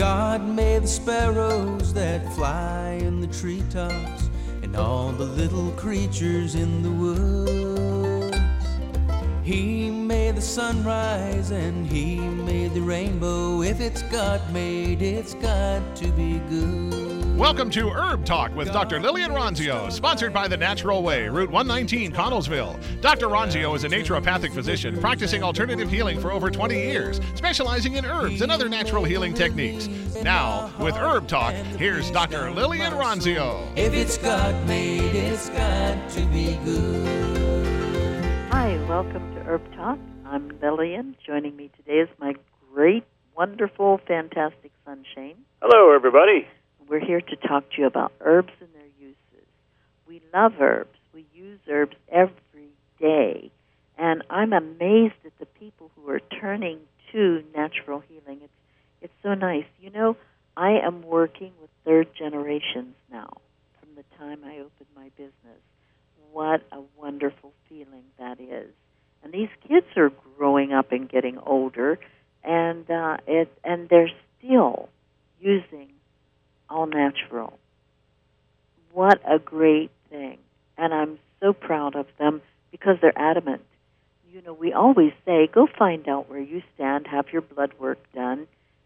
God made the sparrows that fly in the treetops and all the little creatures in the woods. He made the sunrise and he made the rainbow. If it's God made, it's got to be good. Welcome to Herb Talk with Dr. Lillian Ronzio, sponsored by The Natural Way, Route 119, Connellsville. Dr. Ronzio is a naturopathic physician practicing alternative healing for over 20 years, specializing in herbs and other natural healing techniques. Now, with Herb Talk, here's Dr. Lillian Ronzio. If it's God made, it's got to be good. Hi, welcome to Herb Talk. I'm Lillian. Joining me today is my great, wonderful, fantastic son, Shane. Hello, everybody. We're here to talk to you about herbs and their uses. We love herbs. We use herbs every day. And I'm amazed at the people who are turning to natural healing. It's so nice. You know, I am working with third generations now from the time I opened my business. What a wonderful feeling that is. And these kids are growing up and getting older, and they're still using all natural. What a great thing. And I'm so proud of them because they're adamant. You know, we always say, go find out where you stand, have your blood work done,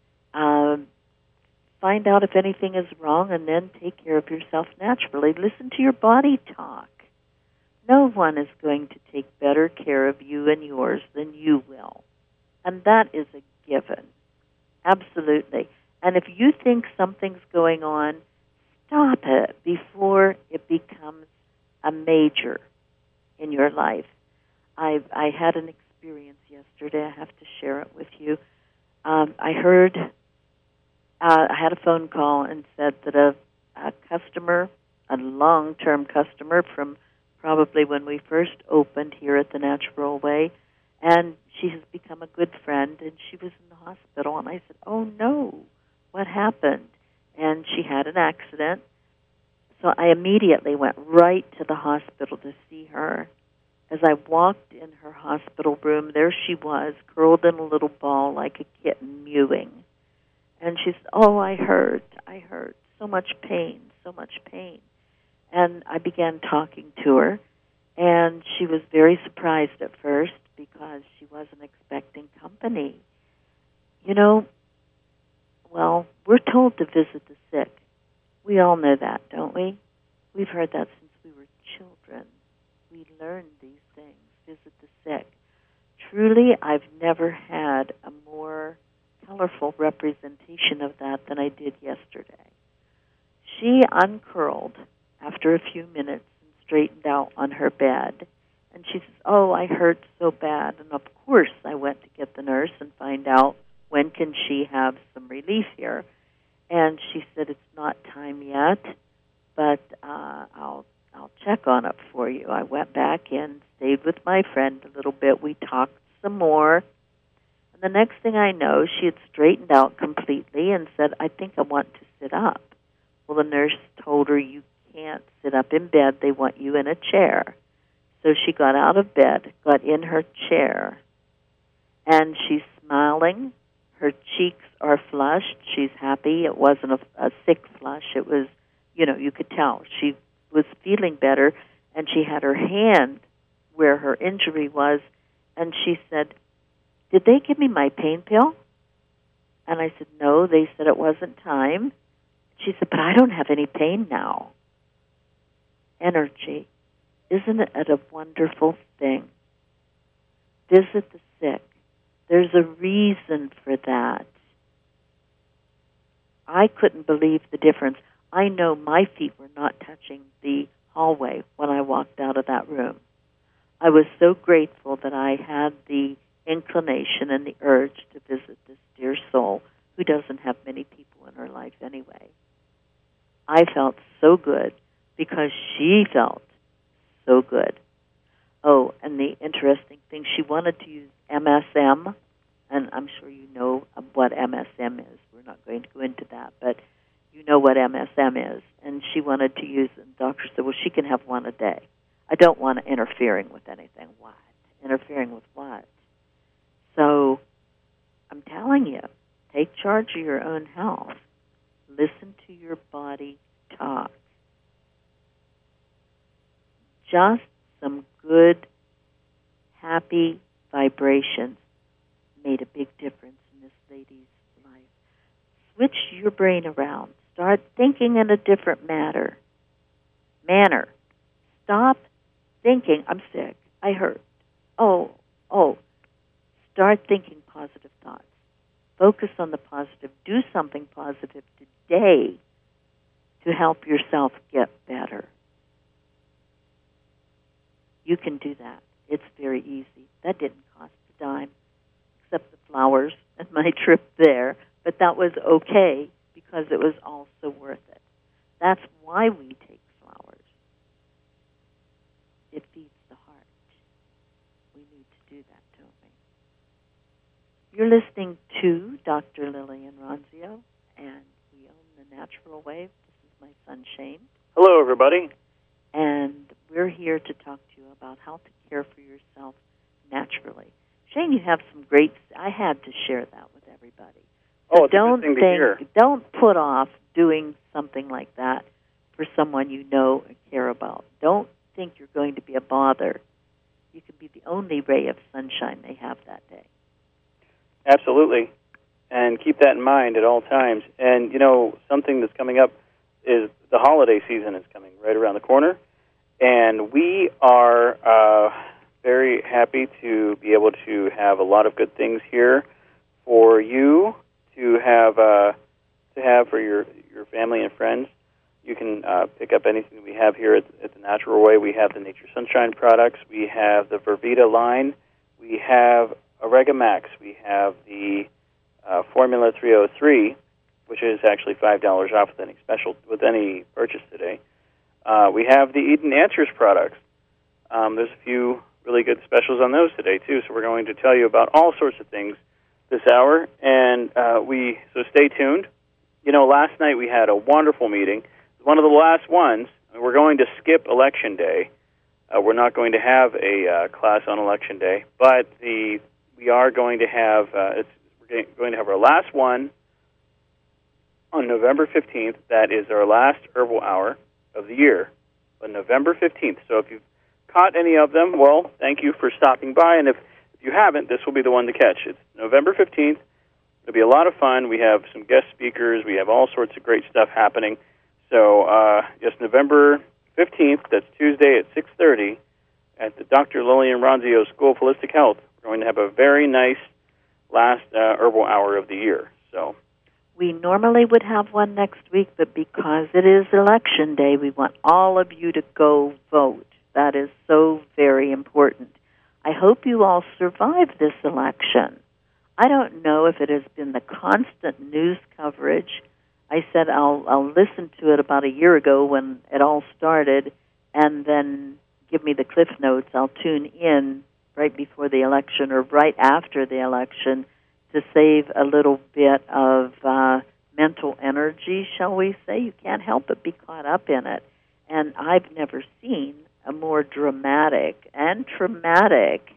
find out if anything is wrong, and then take care of yourself naturally. Listen to your body talk. No one is going to take better care of you and yours than you will. And that is a given. Absolutely. And if you think something's going on, stop it before it becomes a major in your life. I had an experience yesterday. I have to share it with you. I had a phone call and said that a customer, a long-term customer from probably when we first opened here at the Natural Way, and she has become a good friend, and she was in the hospital. And I said, oh, no. What happened? And she had an accident. So I immediately went right to the hospital to see her. As I walked in her hospital room, there she was, curled in a little ball like a kitten, mewing. And she said, oh, I hurt. So much pain. And I began talking to her, and she was very surprised at first because she wasn't expecting company. You know, well, we're told to visit the sick. We all know that, don't we? We've heard that since we were children. We learned these things, visit the sick. Truly, I've never had a more colorful representation of that than I did yesterday. She uncurled after a few minutes and straightened out on her bed. And she says, oh, I hurt so bad. And of course, I went to get the nurse and find out when can she have some relief here. And she said, it's not time yet, but I'll check on it for you. I went back in, stayed with my friend a little bit. We talked some more. And the next thing I know, she had straightened out completely and said, I think I want to sit up. Well, the nurse told her, you can't sit up in bed. They want you in a chair. So she got out of bed, got in her chair, and she's smiling. Her cheeks are flushed. She's happy. It wasn't a sick flush. It was, you could tell. She was feeling better, and she had her hand where her injury was, and she said, did they give me my pain pill? And I said, no, they said it wasn't time. She said, but I don't have any pain now. Energy. Isn't it a wonderful thing? Visit the sick. There's a reason for that. I couldn't believe the difference. I know my feet were not touching the hallway when I walked out of that room. I was so grateful that I had the inclination and the urge to visit this dear soul who doesn't have many people in her life anyway. I felt so good because she felt so good. Oh, and the interesting thing, she wanted to use MSM, and I'm sure you know what MSM is. We're not going to go into that, but you know what MSM is. And she wanted to use it. And the doctor said, well, she can have one a day. I don't want to interfering with anything. What? Interfering with what? So I'm telling you, Take charge of your own health. Listen to your body talk. Just some good, happy vibrations made a big difference in this lady's life. Switch your brain around. Start thinking in a different manner. Stop thinking, I'm sick, I hurt, oh. Start thinking positive thoughts. Focus on the positive. Do something positive today to help yourself get better. You can do that. It's very easy. That didn't cost a dime, except the flowers and my trip there, but that was okay because it was also worth it. That's why we take flowers. It feeds the heart. We need to do that, don't we? You're listening to Dr. Lillian Ronzio, and we own The Natural Wave. This is my son, Shane. Hello, everybody. And we're here to talk to you about how to care for yourself naturally. Shane, you have some great... I had to share that with everybody. So it's a good thing to hear. Don't put off doing something like that for someone you know and care about. Don't think you're going to be a bother. You can be the only ray of sunshine they have that day. Absolutely. And keep that in mind at all times. And, something that's coming up is the holiday season is coming right around the corner. And we are very happy to be able to have a lot of good things here for you to have for your family and friends. You can pick up anything we have here at The Natural Way. We have the Nature Sunshine products. We have the Vervita line. We have Oregamax. We have the Formula 303, which is actually $5 off with any purchase today. We have the Eden Answers products. There's a few really good specials on those today, too, so we're going to tell you about all sorts of things this hour, and so stay tuned. Last night we had a wonderful meeting. One of the last ones. We're going to skip Election Day. We're not going to have a class on Election Day, but we are going to have we're going to have our last one on November 15th. That is our last Herbal Hour of the year, on November 15th. So if you've caught any of them, well, thank you for stopping by, and if you haven't, this will be the one to catch. It's November 15th. It'll be a lot of fun. We have some guest speakers. We have all sorts of great stuff happening. So just November 15th, that's Tuesday at 6:30 at the Dr. Lillian Ronzio School of Holistic Health. We're going to have a very nice last Herbal Hour of the year. So we normally would have one next week, but because it is Election Day, we want all of you to go vote. That is so very important. I hope you all survive this election. I don't know if it has been the constant news coverage. I said I'll listen to it about a year ago when it all started, and then give me the Cliff Notes. I'll tune in right before the election or right after the election to save a little bit of mental energy, shall we say. You can't help but be caught up in it. And I've never seen a more dramatic and traumatic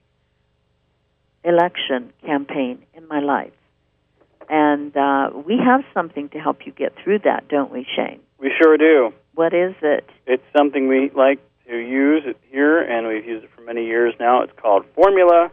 election campaign in my life. And we have something to help you get through that, don't we, Shane? we sure do. What is it? It's something we like to use here, and we've used it for many years now. It's called Formula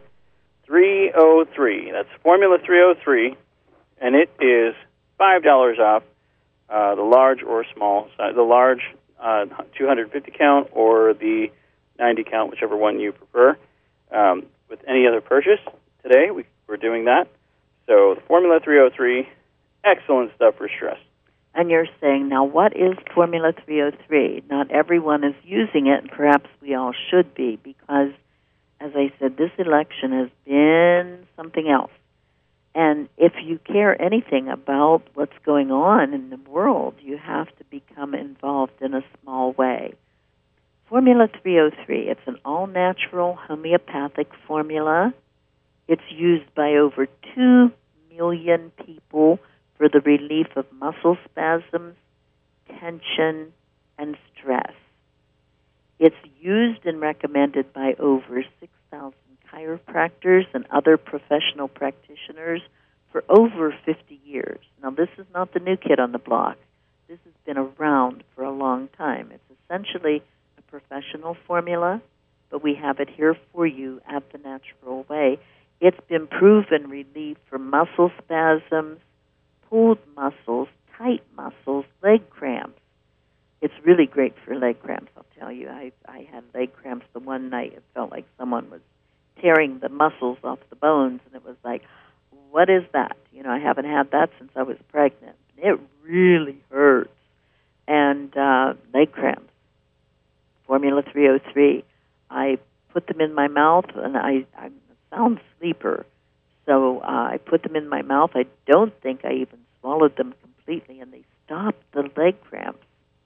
303. That's Formula 303, and it is $5 off the large or small size, the large 250 count or the 90 count, whichever one you prefer. With any other purchase today, we're doing that. So the Formula 303, excellent stuff for stress. And you're saying, now what is Formula 303? Not everyone is using it, and perhaps we all should be, because, as I said, this election has been something else. And if you care anything about what's going on in the world, you have to become involved in a small way. Formula 303, it's an all-natural homeopathic formula. It's used by over 2 million people for the relief of muscle spasms, tension, and stress. It's used and recommended by over 6,000 chiropractors and other professional practitioners for for over 50 years. Now, this is not the new kid on the block. This has been around for a long time. It's essentially a professional formula, but we have it here for you at the Natural Way. It's been proven relief for muscle spasms, pulled muscles, tight muscles, leg cramps. It's really great for leg cramps, I'll tell you. I had leg cramps the one night. It felt like someone was tearing the muscles off the bones, and it was like, what is that? You know, I haven't had that since I was pregnant. It really hurts. And leg cramps, Formula 303. I put them in my mouth, and I'm a sound sleeper. So I put them in my mouth. I don't think I even swallowed them completely, and they stopped the leg cramps.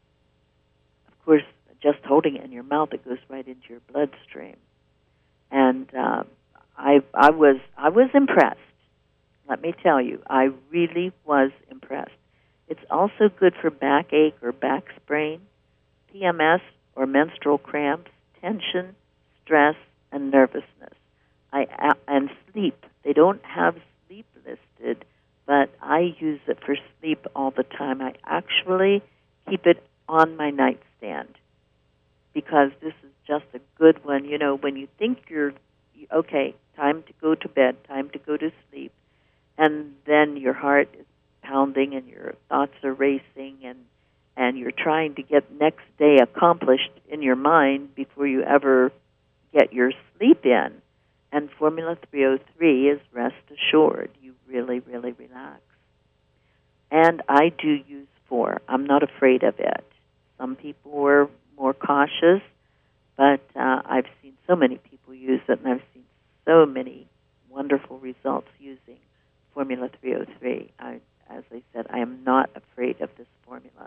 Of course, just holding it in your mouth, it goes right into your bloodstream. And I was impressed. Let me tell you, I really was impressed. It's also good for backache or back sprain, PMS or menstrual cramps, tension, stress, and nervousness. And sleep. They don't have sleep listed, but I use it for sleep all the time. I actually keep it on my nightstand because this is just a good one. You know, when you think you're, okay, time to go to bed, time to go to sleep, and then your heart is pounding and your thoughts are racing and you're trying to get next day accomplished in your mind before you ever get your sleep in. And Formula 303 is rest assured. You really, really relax. And I do use 4. I'm not afraid of it. Some people were more cautious, but I've seen so many people use it, and I've seen so many wonderful results using Formula 303. As I said, I am not afraid of this formula.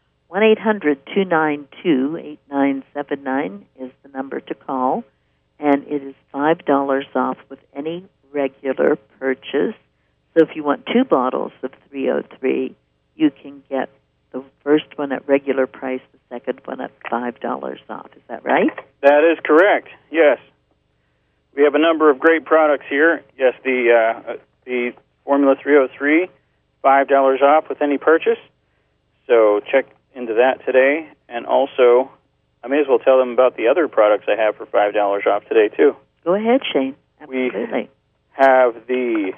1-800-292-8979 is the number to call, and it is $5 off with any regular purchase. So if you want 2 bottles of 303, you can get the first one at regular price, the second one at $5 off. Is that right? That is correct, yes. We have a number of great products here. Yes, the Formula 303, $5 off with any purchase. So check into that today. And also, I may as well tell them about the other products I have for $5 off today, too. Go ahead, Shane. Absolutely. We have the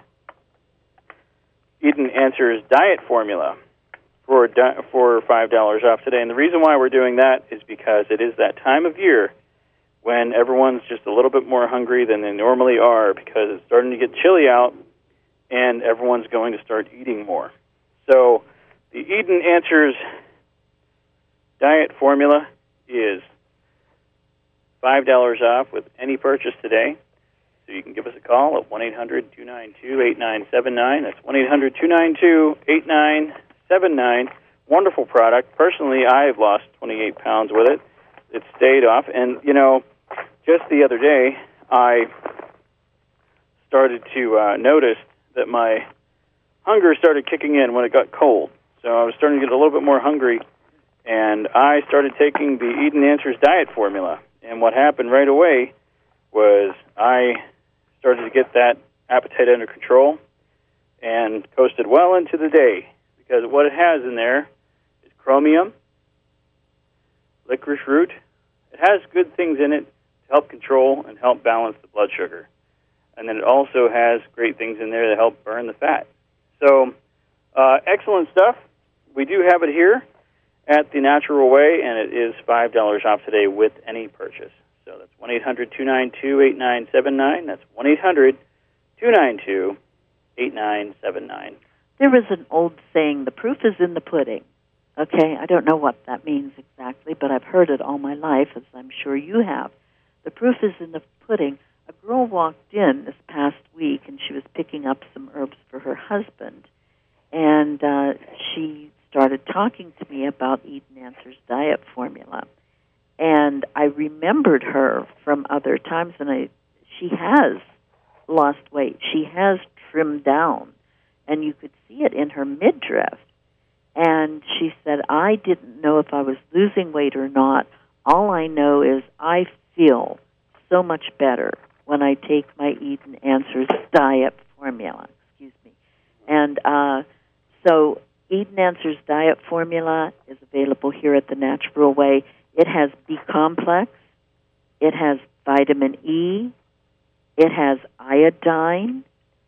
Eden Answers Diet Formula for $5 off today. And the reason why we're doing that is because it is that time of year when everyone's just a little bit more hungry than they normally are because it's starting to get chilly out and everyone's going to start eating more. So the Eden Answers Diet Formula is $5 off with any purchase today. So you can give us a call at 1-800-292-8979. That's 1-800-292-8979. Wonderful product. Personally, I've lost 28 pounds with it. It stayed off. And, you know, just the other day, I started to notice that my hunger started kicking in when it got cold. So I was starting to get a little bit more hungry, and I started taking the Eden Answers Diet Formula. And what happened right away was I started to get that appetite under control and coasted well into the day, because what it has in there is chromium, licorice root. It has good things in it to help control and help balance the blood sugar. And then it also has great things in there that help burn the fat. So excellent stuff. We do have it here at The Natural Way, and it is $5 off today with any purchase. So that's 1-800-292-8979. That's 1-800-292-8979. There is an old saying, the proof is in the pudding. Okay, I don't know what that means exactly, but I've heard it all my life, as I'm sure you have. The proof is in the pudding. A girl walked in this past week, and she was picking up some herbs for her husband, and she started talking to me about Eden Answers Diet Formula. And I remembered her from other times, and she has lost weight. She has trimmed down, and you could see it in her midriff. And she said, I didn't know if I was losing weight or not. All I know is I feel so much better when I take my Eden Answers Diet Formula. And so Eden Answers Diet Formula is available here at the Natural Way. It has B-complex. It has vitamin E. It has iodine,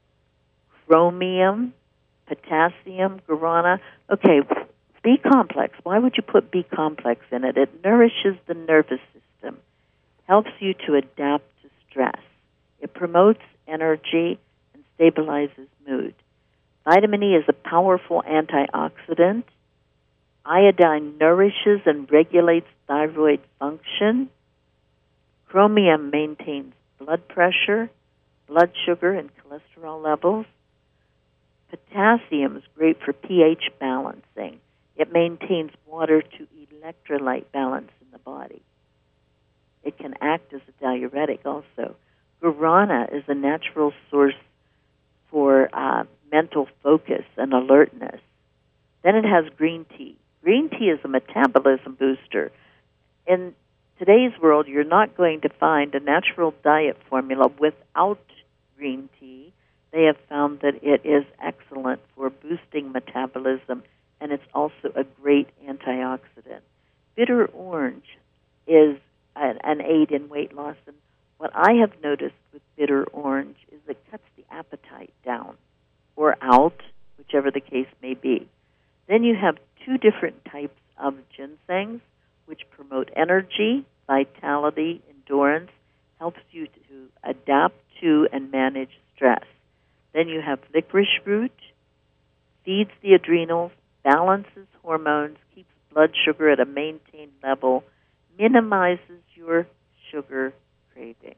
chromium, potassium, guarana. Okay, B-complex. Why would you put B-complex in it? It nourishes the nervous system, helps you to adapt to stress. It promotes energy and stabilizes mood. Vitamin E is a powerful antioxidant. Iodine nourishes and regulates thyroid function. Chromium maintains blood pressure, blood sugar, and cholesterol levels. Potassium is great for pH balancing. It maintains water to electrolyte balance in the body. It can act as a diuretic also. Guarana is a natural source for mental focus and alertness. Then it has green tea. Green tea is a metabolism booster. In today's world, you're not going to find a natural diet formula without green tea. They have found that it is excellent for boosting metabolism, and it's also a great antioxidant. Bitter orange is an aid in weight loss, and what I have noticed with bitter orange is it cuts the appetite down or out, whichever the case may be. Then you have two different types of ginsengs, which promote energy, vitality, endurance, helps you to adapt to and manage stress. Then you have licorice root, feeds the adrenals, balances hormones, keeps blood sugar at a maintained level, minimizes your sugar cravings.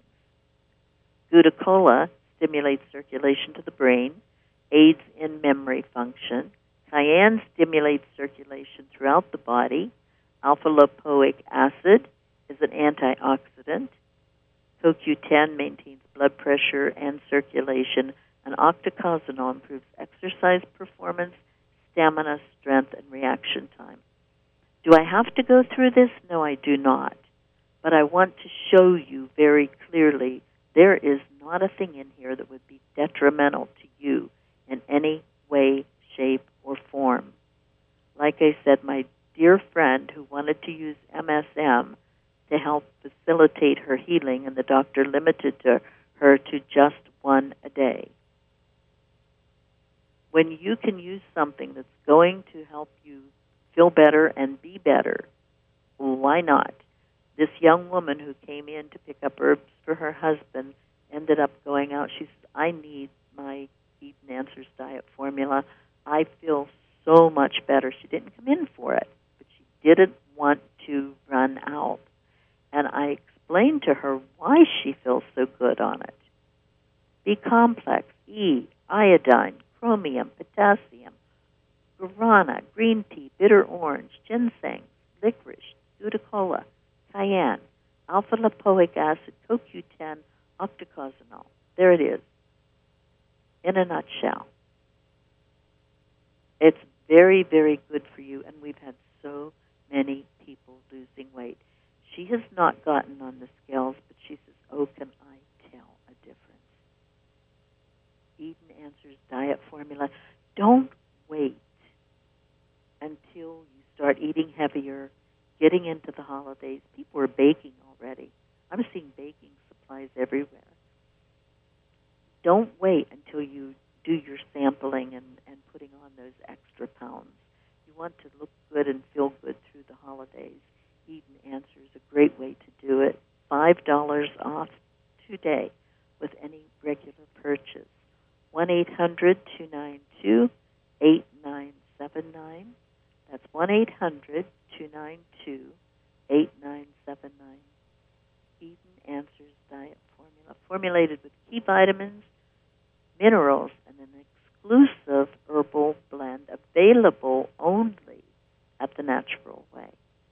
Glucola stimulates circulation to the brain, aids in memory function. Cayenne stimulates circulation throughout the body. Alpha-lipoic acid is an antioxidant. CoQ10 maintains blood pressure and circulation. And octacosanol improves exercise performance, stamina, strength, and reaction time. Do I have to go through this? No, I do not. But I want to show you very clearly there is not a thing in here that would be detrimental to you in any way, shape, or form. Like I said, my dear friend who wanted to use MSM to help facilitate her healing, and the doctor limited her to just one a day. When you can use something that's going to help you feel better and be better, why not? This young woman who came in to pick up herbs for her husband ended up going out. She said, I need my Eden Answers diet formula. I feel so much better. She didn't come in for it, but she didn't want to run out. And I explained to her why she feels so good on it. B-complex, E, iodine, chromium, potassium, guarana, green tea, bitter orange, ginseng, licorice, glucola, cayenne, alpha-lipoic acid, CoQ10, octacosanol. There it is, in a nutshell. It's very, very good for you, and we've had so many people losing weight. She has not gotten on the scales, but she says, oh, can I tell a difference? Eden Answers diet formula. Don't wait until you start eating heavier, getting into the holidays. People are baking already. I'm seeing baking supplies everywhere. Don't wait until you do your sampling and putting on those extra pounds. You want to look good and feel good through the holidays. Eden Answers is a great way to do it. $5 off today with any regular purchase. 1-800-292-8979. That's 1-800-292-8979. Eden Answers diet formula, formulated with key vitamins, minerals, and an exclusive herbal blend available only at the Natural Way.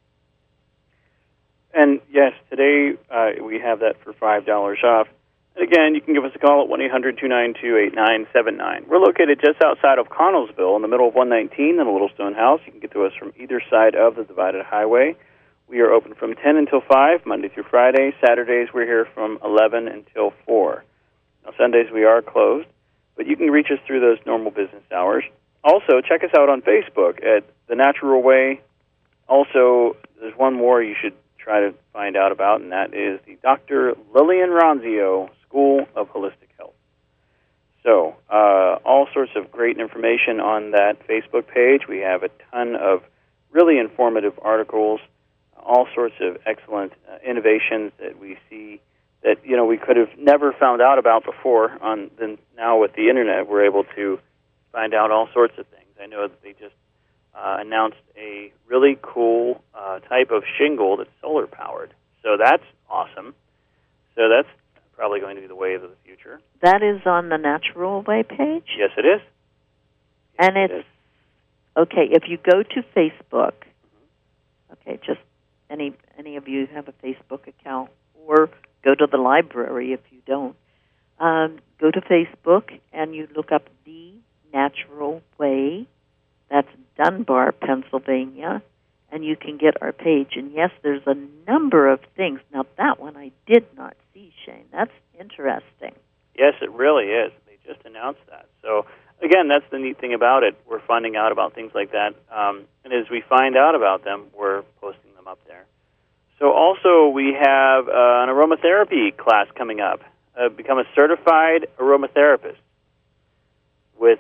And yes, today we have that for $5 off. And again, you can give us a call at 1-800-292-8979. We're located just outside of Connellsville in the middle of 119 in a Little Stone House. You can get to us from either side of the divided highway. We are open from 10 until 5, Monday through Friday. Saturdays, we're here from 11 until 4. Now, Sundays, we are closed. but you can reach us through those normal business hours. Also, check us out on Facebook at The Natural Way. Also, there's one more you should try to find out about, and that is the Dr. Lillian Ronzio School of Holistic Health. So, all sorts of great information on that Facebook page. We have a ton of really informative articles, all sorts of excellent innovations that we see that we could have never found out about before. Then now with the internet, we're able to find out all sorts of things. I know that they just announced a really cool type of shingle that's solar powered. So that's awesome. So that's probably going to be the wave of the future. That is on the Natural Way page? Yes, it is. And it's, okay, if you go to Facebook, okay, just any of you have a Facebook account, or go to the library if you don't, go to Facebook and you look up The Natural Way. That's Dunbar, Pennsylvania, and you can get our page. And yes, there's a number of things. Now, that one I did not see, Shane. That's interesting. Yes, it really is. They just announced that. So, again, that's the neat thing about it. We're finding out about things like that. And as we find out about them, we're posting them up there. So also we have an aromatherapy class coming up. Become a certified aromatherapist with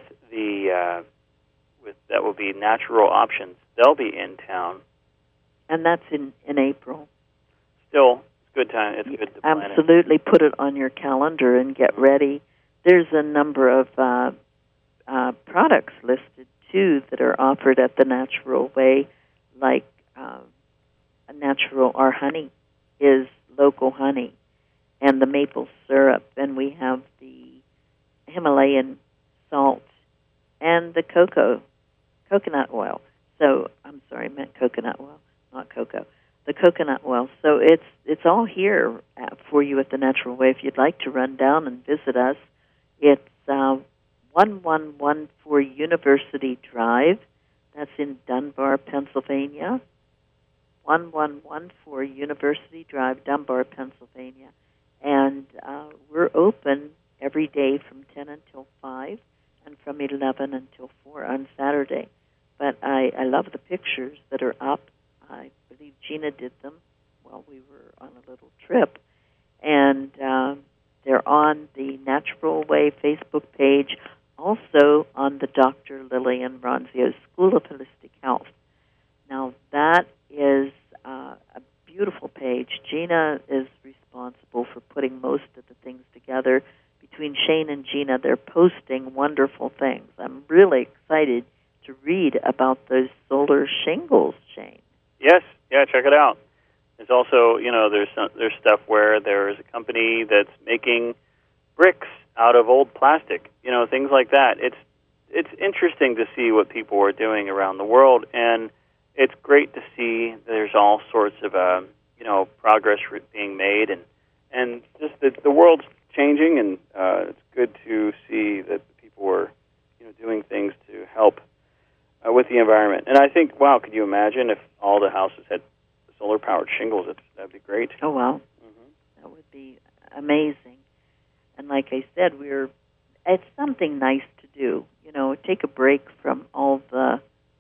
that will be Natural Options. They'll be in town. And that's in April. Still, it's good time. It's good to plan it. Absolutely. Put it on your calendar and get ready. There's a number of products listed, too, that are offered at the Natural Way, like our honey is local honey, and the maple syrup, and we have the Himalayan salt, and the coconut oil. So, I'm sorry, I meant coconut oil, not cocoa. The coconut oil. So it's all here for you at the Natural Way. If you'd like to run down and visit us, it's 1114 University Drive. That's in Dunbar, Pennsylvania. 1114 University Drive, Dunbar, Pennsylvania. And we're open every day from 10 until 5 and from 11 until 4 on Saturday. But I love the pictures that are up. I believe Gina did them while we were on a little trip. And they're on the Natural Way Facebook page, also on the Dr. Lillian Ronzio School of Holistic Health. Now, that is a beautiful page. Gina is responsible for putting most of the things together. Between Shane and Gina, they're posting wonderful things. I'm really excited to read about those solar shingles, Shane. Yes, yeah, check it out. There's also, there's stuff where there's a company that's making bricks out of old plastic, things like that. It's interesting to see what people are doing around the world, and it's great to see there's all sorts of progress being made, and just that the world's changing, and it's good to see that people are doing things to help with the environment. And I think, wow, could you imagine if all the houses had solar-powered shingles? That'd be great. Oh, wow. Mm-hmm. That would be amazing. And like I said, it's something nice to do. Take a break from all the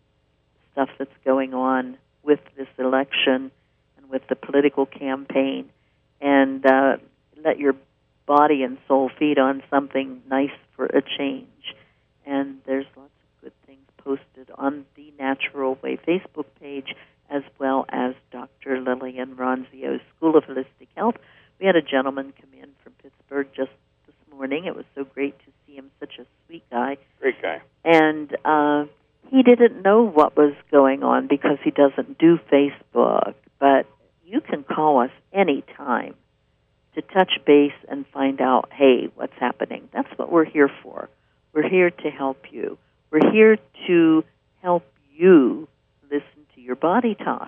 stuff that's going on with this election and with the political campaign, and let your body and soul feed on something nice for a change. And there's lots of good things posted on the Natural Way Facebook page, as well as Dr. Lillian Ronzio's School of Holistic Health. We had a gentleman come in from Pittsburgh just this morning. It was so great to see him, such a sweet guy. Great guy. And he didn't know what was going on because he doesn't do Facebook, but you can call us anytime to touch base and find out, hey, what's happening. That's what we're here for. We're here to help you. We're here to help you listen to your body talk.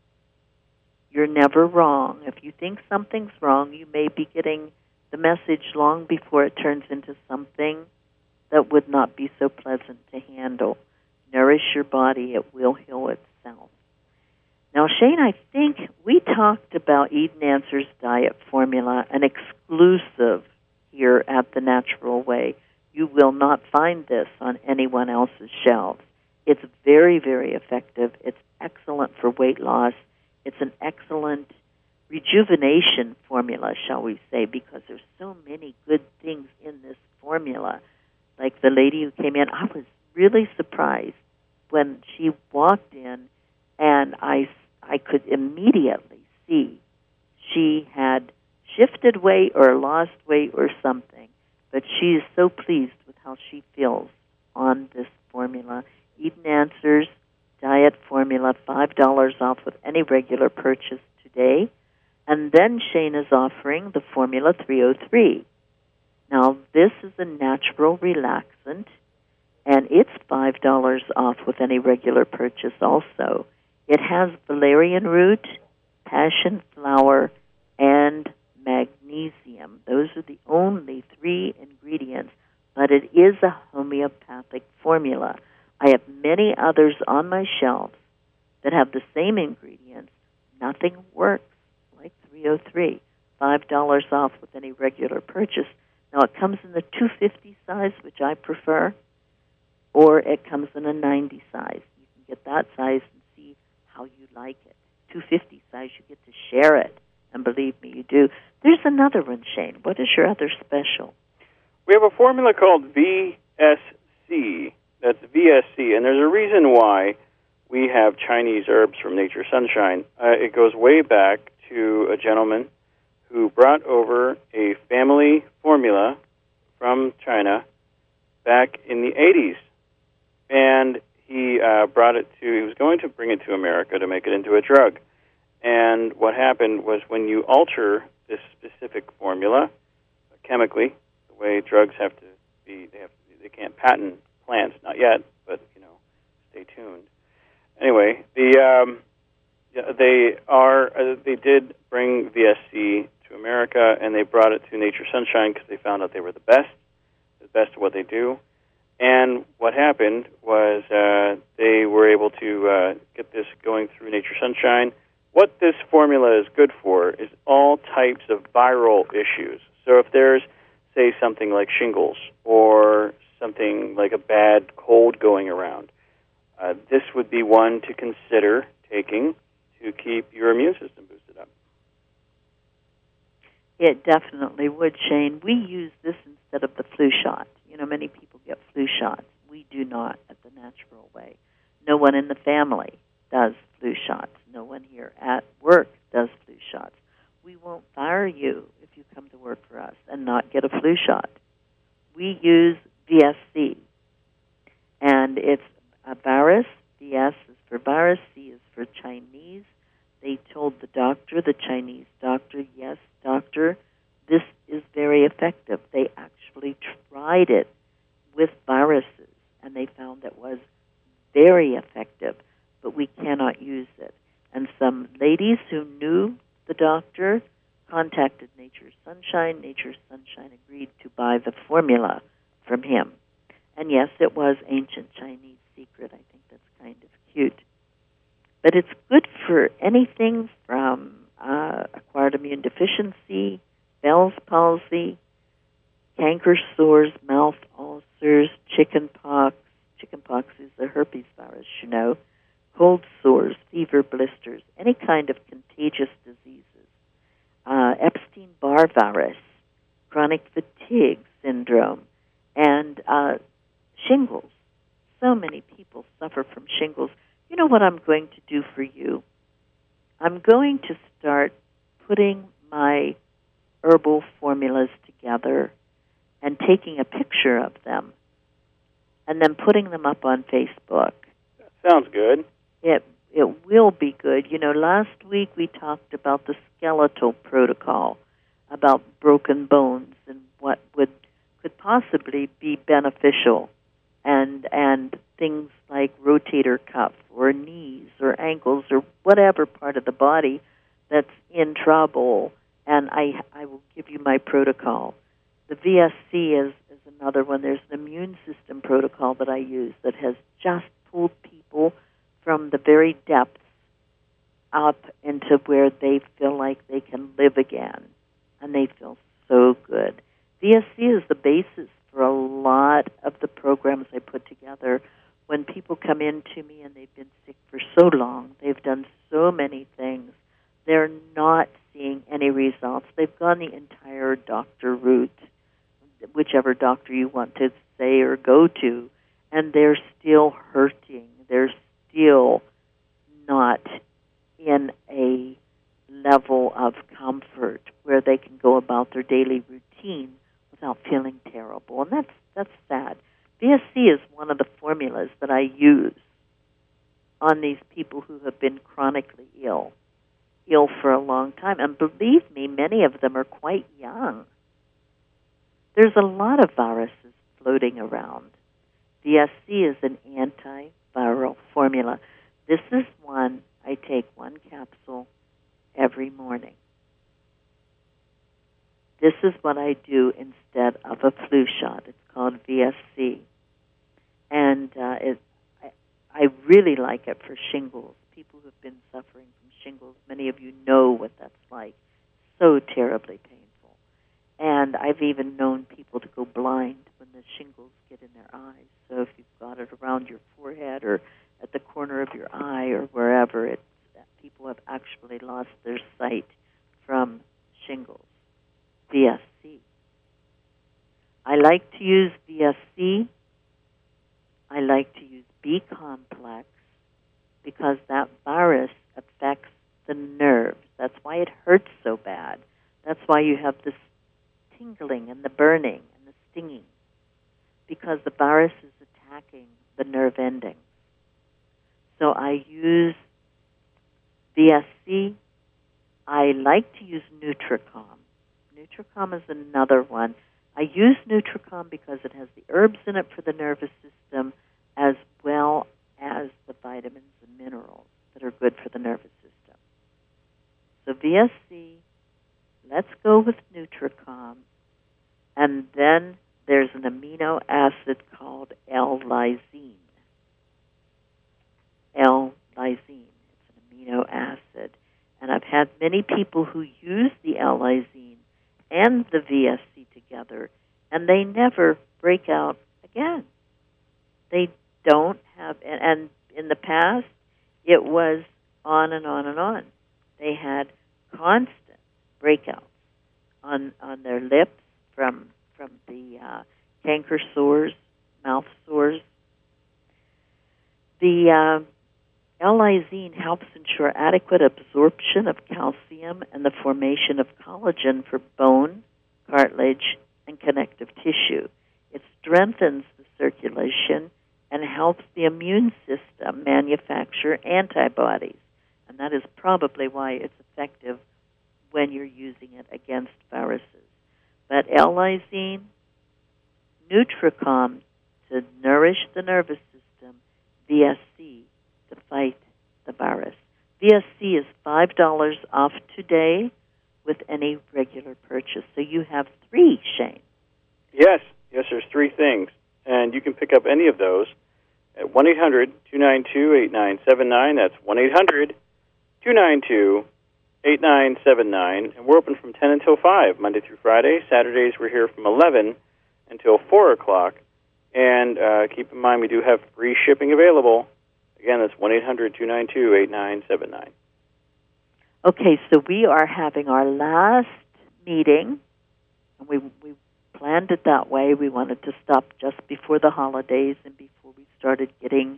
You're never wrong. If you think something's wrong, you may be getting the message long before it turns into something that would not be so pleasant to handle. Nourish your body. It will heal itself. Now, Shane, I think we talked about Eden Answers Diet Formula, an exclusive here at the Natural Way. You will not find this on anyone else's shelves. It's very, very effective. It's excellent for weight loss. It's an excellent rejuvenation formula, shall we say, because there's so many good things in this formula. Like the lady who came in, I was really surprised when she walked in, and I could immediately see she had shifted weight or lost weight or something, but she is so pleased with how she feels on this formula. Eden Answers Diet Formula, $5 off with any regular purchase today. And then Shane is offering the Formula 303. Now, this is a natural relaxant, and it's $5 off with any regular purchase also. It has valerian root, passion flower, and magnesium. Those are the only 3 ingredients, but it is a homeopathic formula. I have many others on my shelves that have the same ingredients. Nothing works like 303. $5 off with any regular purchase. Now, it comes in the 250 size, which I prefer, or it comes in a 90 size. You can get that size and see how you like it. 250 size, you get to share it, and believe me, you do. There's another one, Shane. What is your other special? We have a formula called VSC. That's VSC, and there's a reason why we have Chinese herbs from Nature Sunshine. It goes way back to a gentleman who brought over a family formula from China back in the 80s. And he was going to bring it to America to make it into a drug. And what happened was when you alter this specific formula chemically, the way drugs have to be, they can't patent plants, not yet, but, stay tuned. Anyway, they did bring VSC to America, and they brought it to Nature Sunshine because they found out they were the best at what they do. And what happened was they were able to get this going through Nature Sunshine. What this formula is good for is all types of viral issues. So if there's, say, something like shingles or something like a bad cold going around, this would be one to consider taking to keep your immune system boosted up. It definitely would, Shane. We use this instead of the flu shot. Many people get flu shots. We do not at the Natural Way. No one in the family does flu shots. No one here at work does flu shots. We won't fire you if you come to work for us and not get a flu shot. We use VSC, and it's a virus. VS is for virus, C is for Chinese. They told the Chinese doctor, yes, doctor, this is very effective. They actually tried it with viruses, and they found it was very effective, but we cannot use it. And some ladies who knew the doctor contacted Nature Sunshine. Nature Sunshine agreed to buy the formula from him. And yes, it was ancient Chinese secret. I think that's kind of cute. But it's good for anything from acquired immune deficiency, Bell's palsy, canker sores, mouth ulcers, chicken pox. Chicken pox is the herpes virus, cold sores, fever, blisters, any kind of contagious diseases, Epstein-Barr virus, chronic fatigue syndrome, and shingles. So many people suffer from shingles. You know what I'm going to do for you? I'm going to start putting my herbal formulas together and taking a picture of them and then putting them up on Facebook. Sounds good. It will be good. Last week we talked about the skeletal protocol, about broken bones and what could possibly be beneficial, and things like rotator cuff or knees or ankles or whatever part of the body that's in trouble. And I will give you my protocol. The VSC is another one. There's an immune system protocol that I use that has just pulled people from the very depths up into where they feel like they can live again, and they feel so good. VSC is the basis for a lot of the programs I put together, when people come in to me and they've been sick for so long, they've done so many things, they're not seeing any results. They've gone the entire doctor route, whichever doctor you want to say or go to, and they're still hurting. They're still not in a level of comfort where they can go about their daily routine without feeling terrible. And that's sad. VSC is one of the formulas that I use on these people who have been chronically ill for a long time. And believe me, many of them are quite young. There's a lot of viruses floating around. VSC is an antiviral formula. This is one, I take one capsule every morning. This is what I do instead of a flu shot. It's called VSC. And I really like it for shingles. People who have been suffering from shingles, many of you know what that's like. So terribly painful. And I've even known people to go blind when the shingles get in their eyes. So if you've got it around your forehead or at the corner of your eye or wherever, people have actually lost their sight from shingles. VSC. I like to use VSC. I like to use B-complex because that virus affects the nerves. That's why it hurts so bad. That's why you have this tingling and the burning and the stinging, because the virus is attacking the nerve endings. So I use VSC. I like to use Nutricom. Nutricom is another one. I use Nutricom because it has the herbs in it for the nervous system as well as the vitamins and minerals that are good for the nervous system. So VSC, let's go with Nutricom, and then there's an amino acid called L-lysine. L-lysine, it's an amino acid. And I've had many people who use the L-lysine and the VSC together, and they never break out again. They don't have, and in the past, it was on and on and on. They had constant breakouts on their lips from the canker sores, mouth sores. The L-lysine helps ensure adequate absorption of calcium and the formation of collagen for bone, cartilage, and connective tissue. It strengthens the circulation and helps the immune system manufacture antibodies. And that is probably why it's effective when you're using it against viruses. But L-lysine, Nutricom to nourish the nervous system, VSC to fight the virus. VSC is $5 off today with any regular purchase. So you have 3, Shane. Yes, there's 3 things. And you can pick up any of those at 1-800-292-8979. That's 1-800-292-8979. And we're open from 10 until 5, Monday through Friday. Saturdays we're here from 11 until 4 o'clock. And keep in mind we do have free shipping available. Again, that's 1-800-292-8979. Okay, so we are having our last meeting, and we planned it that way. We wanted to stop just before the holidays and before we started getting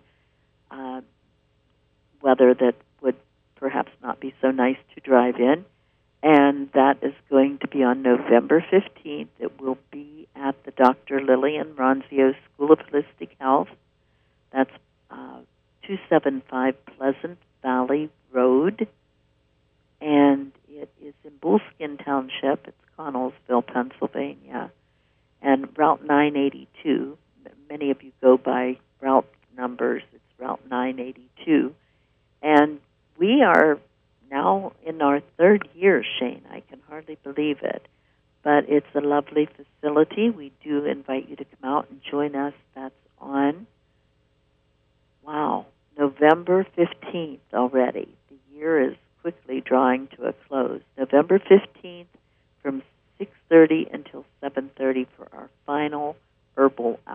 weather that would perhaps not be so nice to drive in. And that is going to be on November 15th. It will be at the Dr. Lillian Ronzio School of Holistic Health. That's 275 Pleasant Valley Road, and it is in Bullskin Township. It's Connellsville, Pennsylvania, and Route 982. Many of you go by route numbers. It's Route 982, and we are now in our 3rd year, Shane. I can hardly believe it, but it's a lovely facility. We do invite you to come out and join us. That's on, November 15th already. The year is quickly drawing to a close. November 15th from 6:30 until 7:30 for our final herbal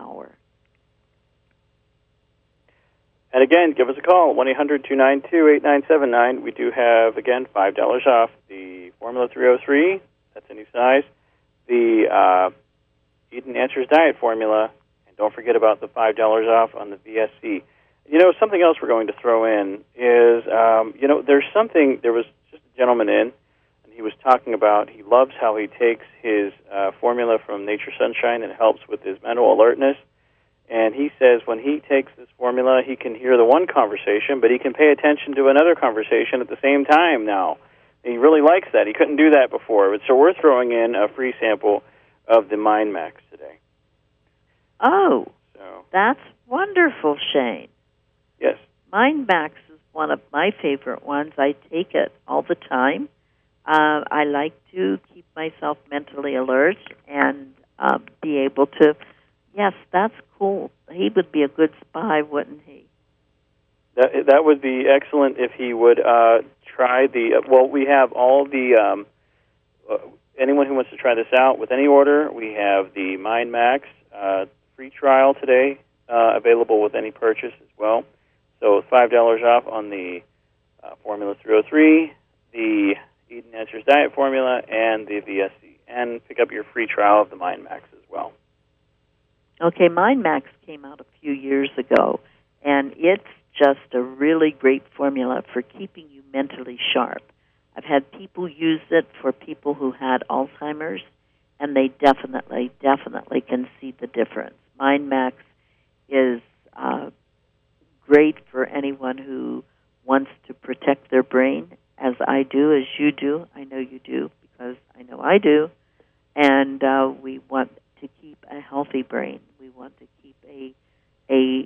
again, give us a call, 1-800-292-8979. We do have, again, $5 off the Formula 303. That's a new size. The Eden Answers Diet Formula. And don't forget about the $5 off on the VSC. You know, something else we're going to throw in is, there was just a gentleman in, and he was talking about he loves how he takes his formula from Nature Sunshine and it helps with his mental alertness. And he says when he takes this formula, he can hear the one conversation, but he can pay attention to another conversation at the same time now. He really likes that. He couldn't do that before. So we're throwing in a free sample of the MindMax today. Oh, that's wonderful, Shane. Yes. MindMax is one of my favorite ones. I take it all the time. I like to keep myself mentally alert and be able to, yes, that's cool. He would be a good spy, wouldn't he? That would be excellent if he would try the, we have all the, anyone who wants to try this out with any order, we have the MindMax free trial today available with any purchase as well. So $5 off on the Formula 303, the Eden Answers Diet Formula, and the VSC. And pick up your free trial of the MindMax as well. Okay, MindMax came out a few years ago, and it's just a really great formula for keeping you mentally sharp. I've had people use it for people who had Alzheimer's, and they definitely can see the difference. MindMax is great for anyone who wants to protect their brain, as I do, as you do. I know you do, because I know I do. And we want to keep a healthy brain. We want to keep a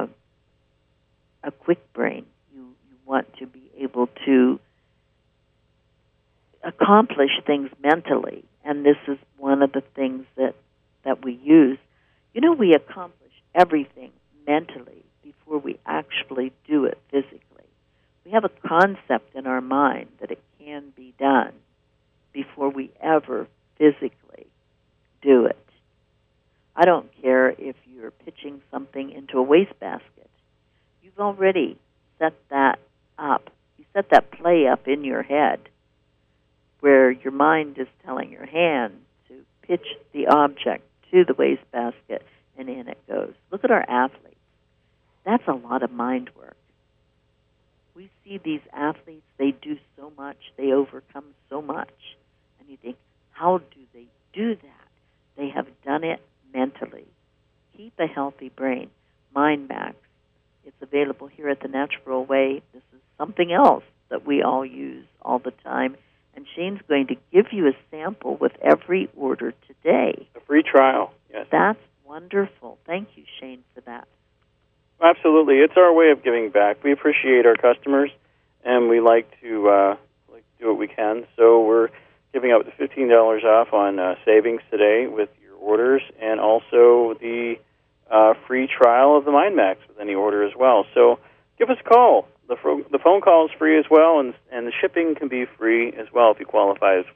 quick brain. You want to be able to accomplish things mentally, and this is one of the things that we use. You know, we accomplish everything mentally before we actually do it physically. We have a concept in our mind that it can be done before we ever physically do it. I don't care if you're pitching something into a wastebasket. You've already set that up. You set that play up in your head where your mind is telling your hand to pitch the object to the wastebasket, and in it goes. Look at our athletes. That's a lot of mind work. We see these athletes, they do so much, they overcome so much. And you think, how do they do that? They have done it mentally. Keep a healthy brain. MindMax. It's available here at the Natural Way. This is something else that we all use all the time. And Shane's going to give you a sample with every order today. A free trial, yes. That's wonderful. Thank you, Shane, for that. Absolutely. It's our way of giving back. We appreciate our customers, and we like to do what we can. So we're giving out the $15 off on savings today with your orders, and also the free trial of the MindMax with any order as well. So give us a call. The phone call is free as well, and the shipping can be free as well if you qualify. It's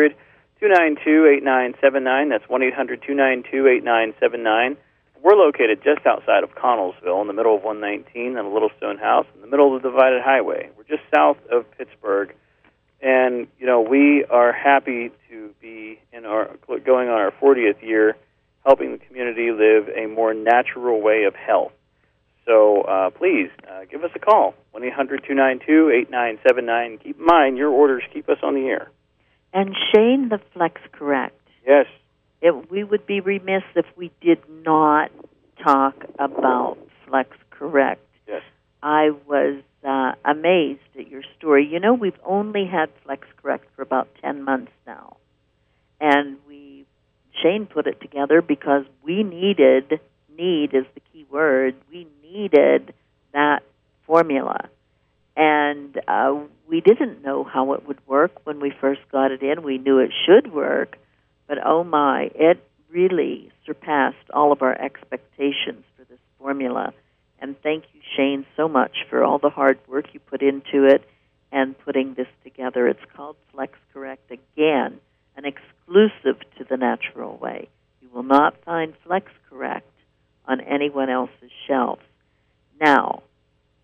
1-800-292-8979. That's 1-800-292-8979. We're located just outside of Connellsville in the middle of 119 and a Little Stone House in the middle of the divided highway. We're just south of Pittsburgh. And, you know, we are happy to be going on our 40th year helping the community live a more natural way of health. So please give us a call, 1-800-292-8979. Keep in mind, your orders keep us on the air. And Shane, the Flex Correct. Yes. We would be remiss if we did not talk about Flex Correct. Yes. I was amazed at your story. You know, we've only had Flex Correct for about 10 months now. And Shane put it together because we need is the key word, we needed that formula. And we didn't know how it would work when we first got it in. We knew it should work, but oh my, it really surpassed all of our expectations for this formula. And thank you, Shane, so much for all the hard work you put into it and putting this together. It's called Flex Correct. Again, an exclusive to the Natural Way. You will not find Flex Correct on anyone else's shelves. Now,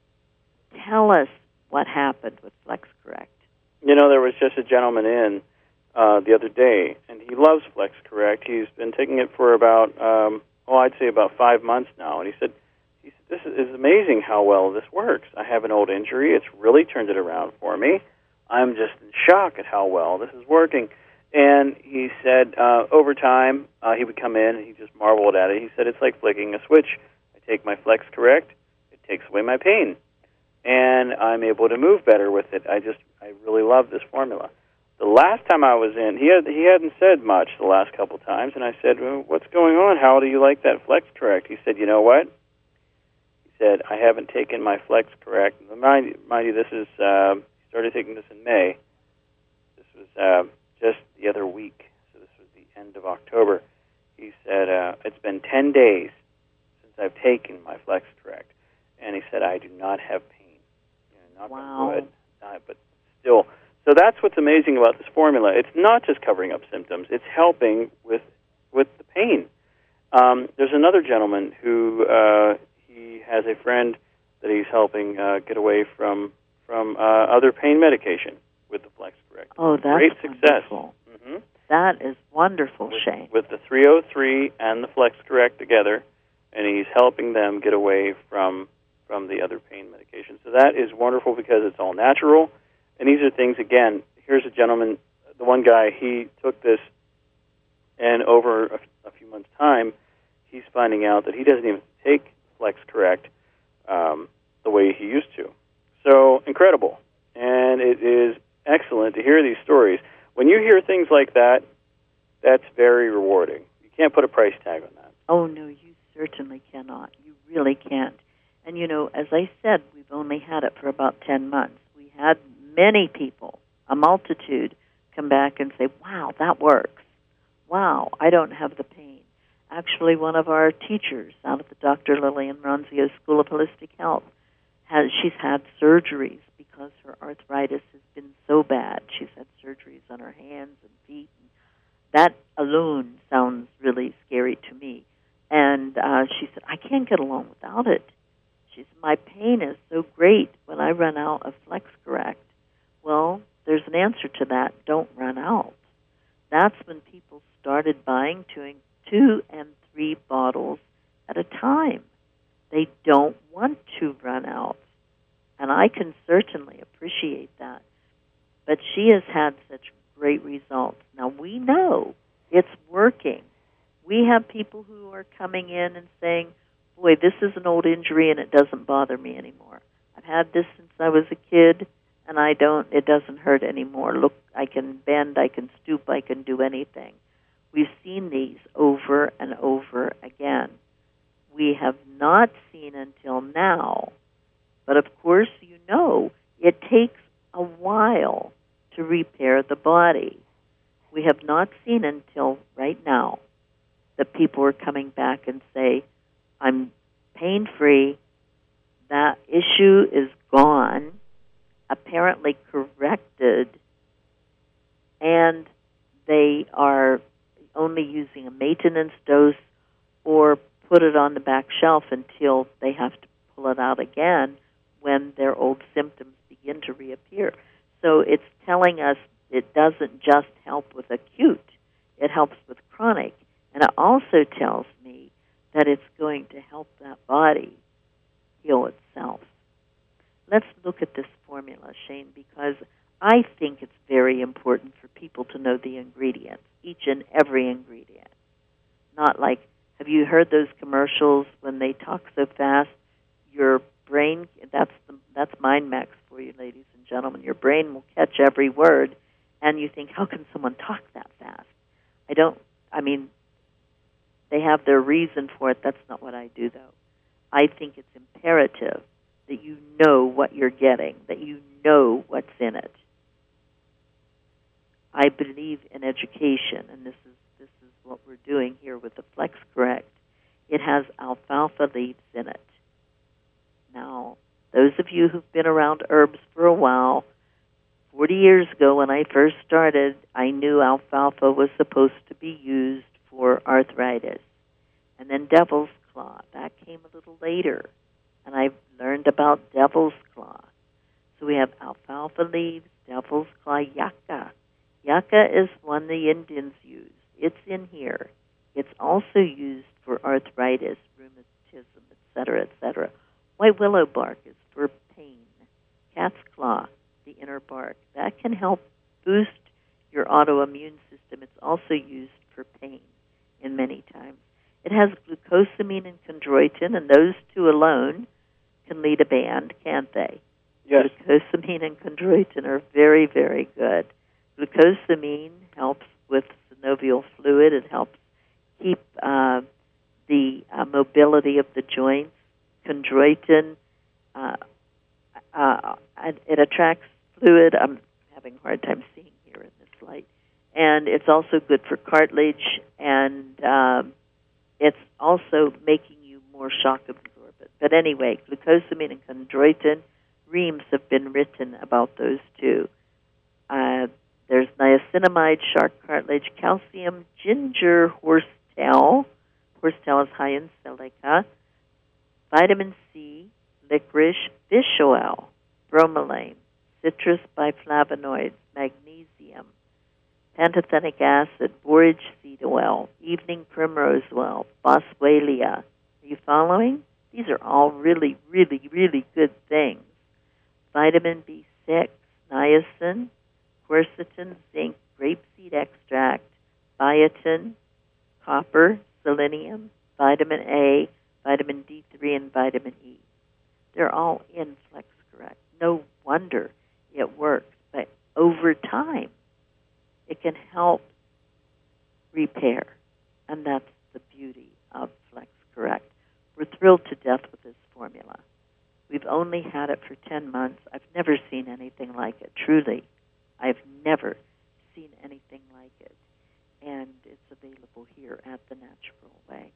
what happened with FlexCorrect. There was just a gentleman in the other day, and he loves FlexCorrect. He's been taking it for about, I'd say about 5 months now, and he said, this is amazing how well this works. I have an old injury. It's really turned it around for me. I'm just in shock at how well this is working. And he said over time, he would come in and he just marveled at it. He said, it's like flicking a switch. I take my FlexCorrect, it takes away my pain, and I'm able to move better with it. I really love this formula. The last time I was in, he hadn't said much the last couple times, and I said, well, what's going on? How do you like that FlexCorrect? He said, you know what? He said, I haven't taken my FlexCorrect. Mind you, this is, he started taking this in May. This was just the other week, so this was the end of October. He said, it's been 10 days since I've taken my FlexCorrect, and he said, I do not have pain. Not good, but still. So that's what's amazing about this formula. It's not just covering up symptoms. It's helping with the pain. There's another gentleman who he has a friend that he's helping get away from other pain medication with the FlexCorrect. Oh, that's great success. Wonderful. Mm-hmm. That is wonderful, Shane. With the 303 and the FlexCorrect together, and he's helping them get away from the other pain medication. So that is wonderful because it's all natural. And these are things, again, here's a gentleman, the one guy, he took this, and over a few months' time, he's finding out that he doesn't even take FlexCorrect the way he used to. So, incredible. And it is excellent to hear these stories. When you hear things like that, that's very rewarding. You can't put a price tag on that. Oh, no, you certainly cannot. You really can't. And, as I said, we've only had it for about 10 months. We had many people, a multitude, come back and say, wow, that works. Wow, I don't have the pain. Actually, one of our teachers out of the Dr. Lillian Ronzio School of Holistic Health, she's had surgeries because her arthritis has been so bad. She's had surgeries on her hands and feet. And that alone sounds really scary to me. And she said, I can't get along without it. She said, my pain is so great when I run out of FlexCorrect. Well, there's an answer to that. Don't run out. That's when people started buying 2 and 3 bottles at a time. They don't want to run out. And I can certainly appreciate that. But she has had such great results. Now, we know it's working. We have people who are coming in and saying, boy, this is an old injury and it doesn't bother me anymore. I've had this since I was a kid, and it doesn't hurt anymore. Look, I can bend, I can stoop, I can do anything. We've seen these over and over again. We have not seen until now, but of course, it takes a while to repair the body. We have not seen until right now that people are coming back and say, I'm pain-free, that issue is gone, apparently corrected, and they are only using a maintenance dose or put it on the back shelf until they have to pull it out again when their old symptoms begin to reappear. So it's telling us it doesn't just help with acute, it helps with chronic. And it also tells me that it's going to help that body heal itself. Let's look at this formula, Shane, because I think it's very important for people to know the ingredients, each and every ingredient. Not like, have you heard those commercials when they talk so fast, your brain, that's MindMax for you, ladies and gentlemen, your brain will catch every word, and you think, how can someone talk that fast? They have their reason for it. That's not what I do, though. I think it's imperative that you know what you're getting, that you know what's in it. I believe in education, and this is what we're doing here with the FlexCorrect. It has alfalfa leaves in it. Now, those of you who've been around herbs for a while, 40 years ago when I first started, I knew alfalfa was supposed to be used for arthritis. And then devil's claw. That came a little later. And I've learned about devil's claw. So we have alfalfa leaves, devil's claw, yucca. Yucca is one the Indians use. It's in here. It's also used for arthritis, rheumatism, etc., etc. White willow bark is for pain. Cat's claw, the inner bark, that can help boost your autoimmune system. It's also used for pain in many times. It has glucosamine and chondroitin, and those two alone can lead a band, can't they? Yes. Glucosamine and chondroitin are very, very good. Glucosamine helps with synovial fluid. It helps keep the mobility of the joints. Chondroitin, it attracts fluid. I'm having a hard time seeing here in this light. And it's also good for cartilage, and it's also making you more shock absorbent. But anyway, glucosamine and chondroitin, reams have been written about those two. There's niacinamide, shark cartilage, calcium, ginger, horsetail. Horsetail is high in silica. Vitamin C, licorice, fish oil, bromelain, citrus biflavonoids, magnesium, pantothenic acid, borage seed oil, evening primrose oil, boswellia. Are you following? These are all really, really, really good things. Vitamin B6, niacin, quercetin, zinc, grapeseed extract, biotin, copper, selenium, vitamin A, vitamin D3, and vitamin E. They're all in FlexCorrect. No wonder it works. But over time, it can help repair. And that's the beauty of FlexCorrect. We're thrilled to death with this formula. We've only had it for 10 months. I've never seen anything like it, truly. I've never seen anything like it. And it's available here at The Natural Way.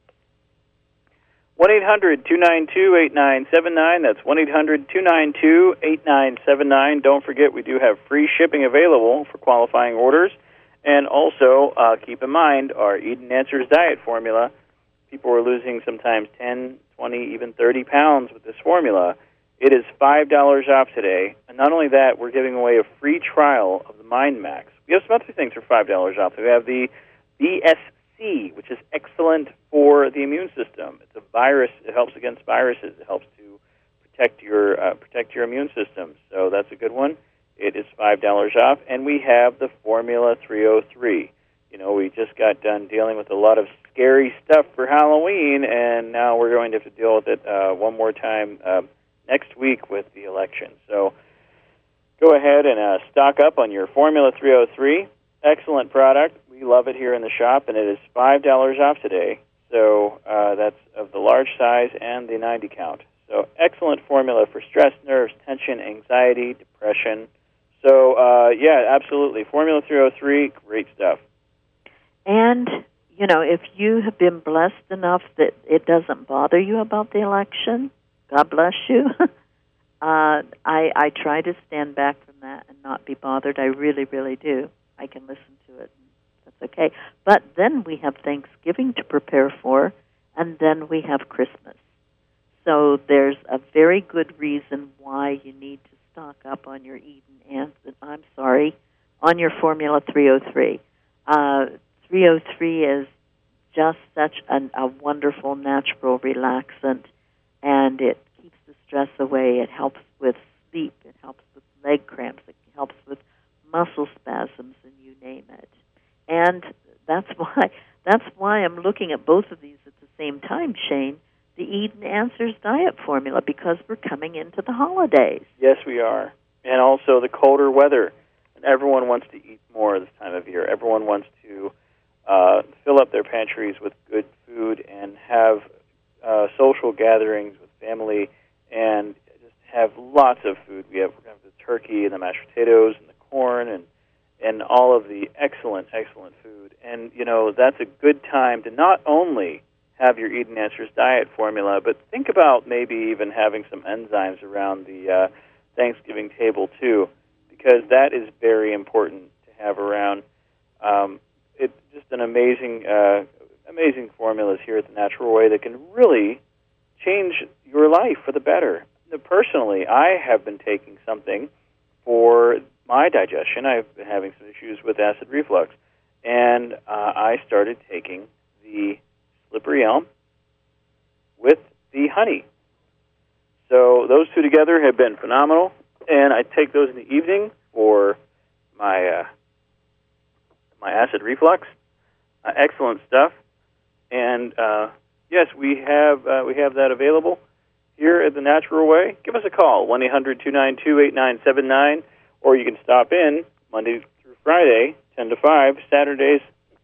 1-800-292-8979. That's 1-800-292-8979. Don't forget, we do have free shipping available for qualifying orders. And also, keep in mind, our Eden Answers diet formula. People are losing sometimes 10, 20, even 30 pounds with this formula. It is $5 off today. And not only that, we're giving away a free trial of the Mind Max. We have some other things for $5 off. We have the BSC, which is excellent for the immune system. It's a virus. It helps against viruses. It helps to protect your immune system. So that's a good one. It is $5 off. And we have the Formula 303. You know, we just got done dealing with a lot of scary stuff for Halloween, and now we're going to have to deal with it one more time next week with the election. So go ahead and stock up on your Formula 303. Excellent product. We love it here in the shop, and it is $5 off today. So that's of the large size and the 90 count. So excellent formula for stress, nerves, tension, anxiety, depression. So, yeah, absolutely. Formula 303, great stuff. And, you know, if you have been blessed enough that it doesn't bother you about the election, God bless you. I try to stand back from that and not be bothered. I really, really do. I can listen to it. That's okay. But then we have Thanksgiving to prepare for, and then we have Christmas. So there's a very good reason why you need to stock up on your on your Formula 303. 303 is just such a wonderful natural relaxant, and it keeps the stress away. It helps with sleep. It helps with leg cramps. It helps with muscle spasms, and you name it. And that's why I'm looking at both of these at the same time, Shane, the Eden Answers diet formula, because we're coming into the holidays. Yes, we are. And also the colder weather. And everyone wants to eat more this time of year. Everyone wants to fill up their pantries with good food and have social gatherings with family and just have lots of food. We're going to have the turkey and the mashed potatoes and the corn and all of the excellent, excellent food. And, you know, that's a good time to not only have your Eden Answers diet formula, but think about maybe even having some enzymes around the Thanksgiving table, too, because that is very important to have around. It's just an amazing formulas here at The Natural Way that can really change your life for the better. personally, I have been taking something for my digestion. I've been having some issues with acid reflux, and I started taking the slippery elm with the honey. So those two together have been phenomenal, and I take those in the evening for my my acid reflux. Excellent stuff, and yes, we have that available here at the Natural Way. Give us a call, 1-800-292-8979, or you can stop in Monday through Friday, 10 to 5, Saturdays,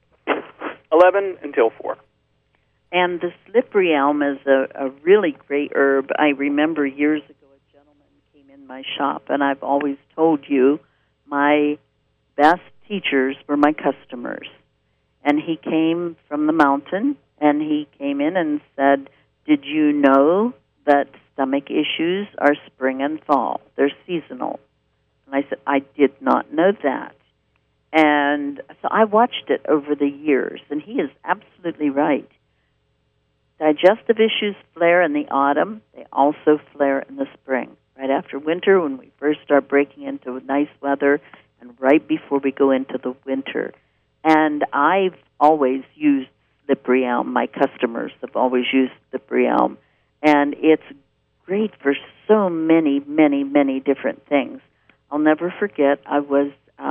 11 until 4. And the slippery elm is a really great herb. I remember years ago a gentleman came in my shop, and I've always told you my best teachers were my customers. And he came from the mountain, and he came in and said, did you know that stomach issues are spring and fall? They're seasonal. And I said, I did not know that. And so I watched it over the years, and he is absolutely right. Digestive issues flare in the autumn. They also flare in the spring. Right after winter, when we first start breaking into nice weather, and right before we go into the winter. And I've always used slippery elm. My customers have always used slippery elm. And it's great for so many, many, many different things. I'll never forget, I was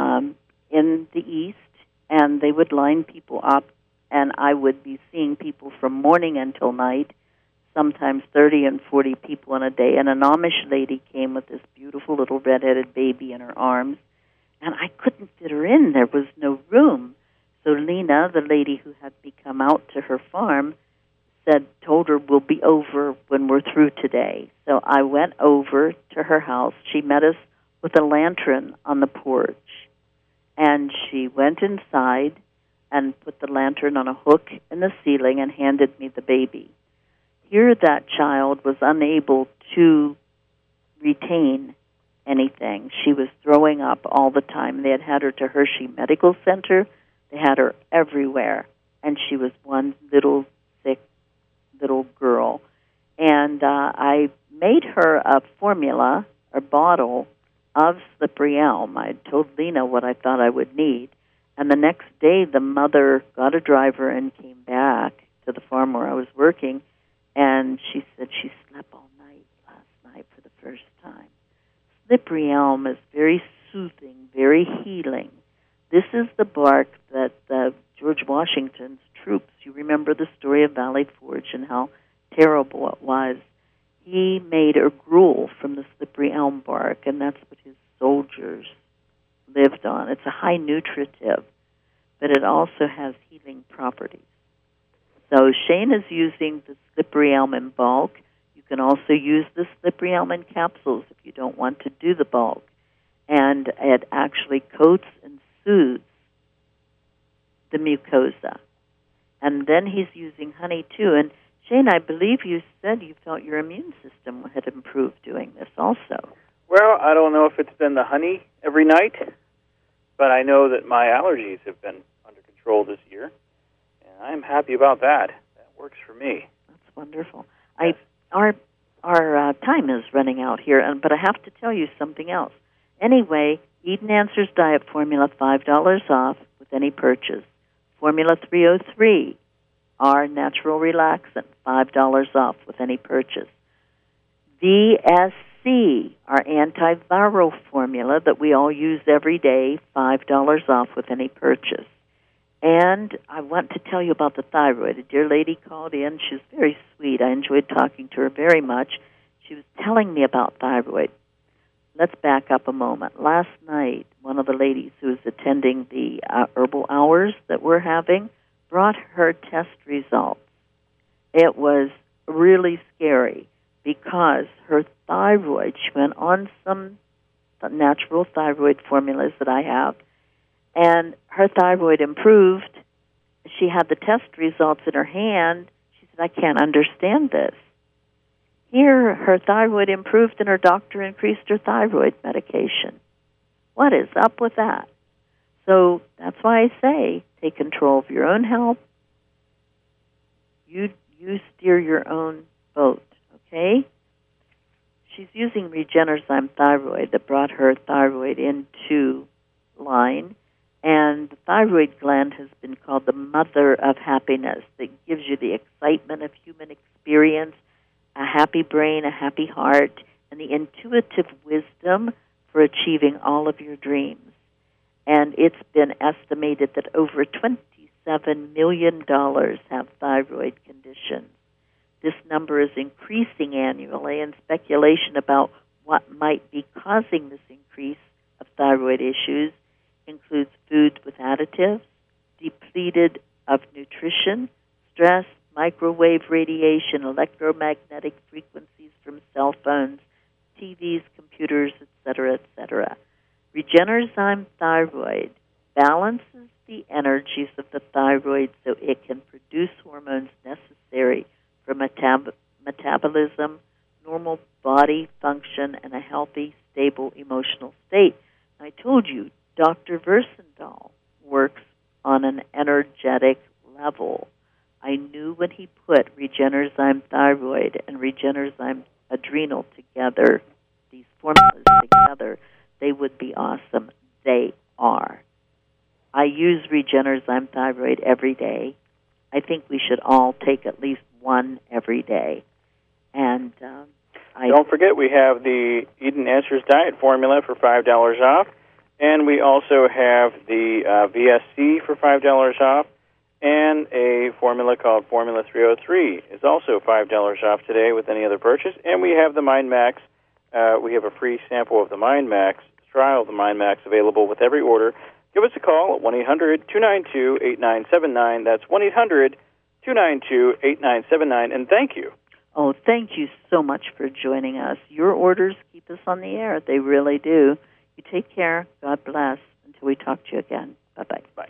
in the East, and they would line people up, and I would be seeing people from morning until night, sometimes 30 and 40 people in a day. And an Amish lady came with this beautiful little red-headed baby in her arms, and I couldn't fit her in. There was no room. So Lena, the lady who had me come out to her farm, told her, we'll be over when we're through today. So I went over to her house. She met us with a lantern on the porch. And she went inside and put the lantern on a hook in the ceiling and handed me the baby. Here that child was unable to retain anything. She was throwing up all the time. They had her to Hershey Medical Center. They had her everywhere. And she was one little sick little girl. And I made her a formula, a bottle of slippery elm. I told Lena what I thought I would need. And the next day, the mother got a driver and came back to the farm where I was working, and she said she slept all night last night for the first time. Slippery elm is very soothing, very healing. This is the bark that George Washington's troops, you remember the story of Valley Forge and how terrible it was. He made a gruel from the slippery elm bark, and that's what his soldiers lived on. It's a high nutritive, but it also has healing properties. So Shane is using the slippery elm in bulk. You can also use the slippery elm in capsules if you don't want to do the bulk. And it actually coats and soothes the mucosa. And then he's using honey, too. And Shane, I believe you said you felt your immune system had improved doing this also. Well, I don't know if it's been the honey every night, but I know that my allergies have been under control this year, and I'm happy about that. That works for me. That's wonderful. Yes. Our time is running out here, but I have to tell you something else. Anyway, Eden Answers Diet Formula, $5 off with any purchase. Formula 303, our natural relaxant, $5 off with any purchase. VSC, our antiviral formula that we all use every day, $5 off with any purchase. And I want to tell you about the thyroid. A dear lady called in. She was very sweet. I enjoyed talking to her very much. She was telling me about thyroid. Let's back up a moment. Last night, one of the ladies who was attending the herbal hours that we're having brought her test results. It was really scary because her thyroid, she went on some natural thyroid formulas that I have, and her thyroid improved. She had the test results in her hand. She said, I can't understand this. Here, her thyroid improved and her doctor increased her thyroid medication. What is up with that? So that's why I say take control of your own health. You steer your own boat, okay? she's using Regenerzyme Thyroid that brought her thyroid into line. And the thyroid gland has been called the mother of happiness, that gives you the excitement of human experience, a happy brain, a happy heart, and the intuitive wisdom for achieving all of your dreams. And it's been estimated that over $27 million have thyroid conditions. This number is increasing annually, and speculation about what might be causing this increase of thyroid issues includes foods with additives, depleted of nutrition, stress, microwave radiation, electromagnetic frequencies from cell phones, TVs, computers, etc., etc. Regenerzyme Thyroid balances the energies of the thyroid so it can produce hormones necessary for metabolism, normal body function, and a healthy, stable emotional state. I told you, Dr. Versendal works on an energetic level. I knew when he put Regenerzyme Thyroid and Regenerzyme Adrenal together, these formulas together, they would be awesome. They are. I use Regenerzyme Thyroid every day. I think we should all take at least one every day. And don't forget, we have the Eden Answers Diet formula for $5 off. And we also have the VSC for $5 off, and a formula called Formula 303 is also $5 off today with any other purchase. And we have the Mind Max. We have a free sample of the Mind Max, trial of the Mind Max, available with every order. Give us a call at 1-800-292-8979. That's 1-800-292-8979. And thank you. Oh, thank you so much for joining us. Your orders keep us on the air. They really do. You take care. God bless. Until we talk to you again. Bye-bye. Bye.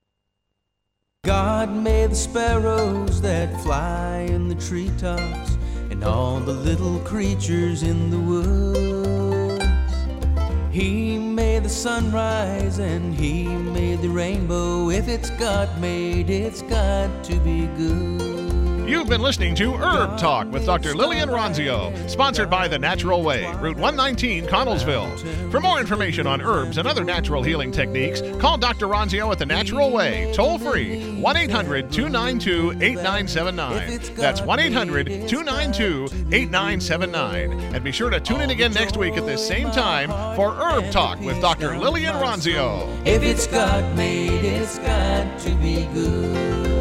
God made the sparrows that fly in the treetops and all the little creatures in the woods. He made the sunrise and he made the rainbow. If it's God made, it's got to be good. You've been listening to Herb Talk with Dr. Lillian Ronzio, sponsored by The Natural Way, Route 119, Connellsville. For more information on herbs and other natural healing techniques, call Dr. Ronzio at The Natural Way, toll free, 1-800-292-8979. That's 1-800-292-8979. And be sure to tune in again next week at this same time for Herb Talk with Dr. Lillian Ronzio. If it's God made, it's got to be good.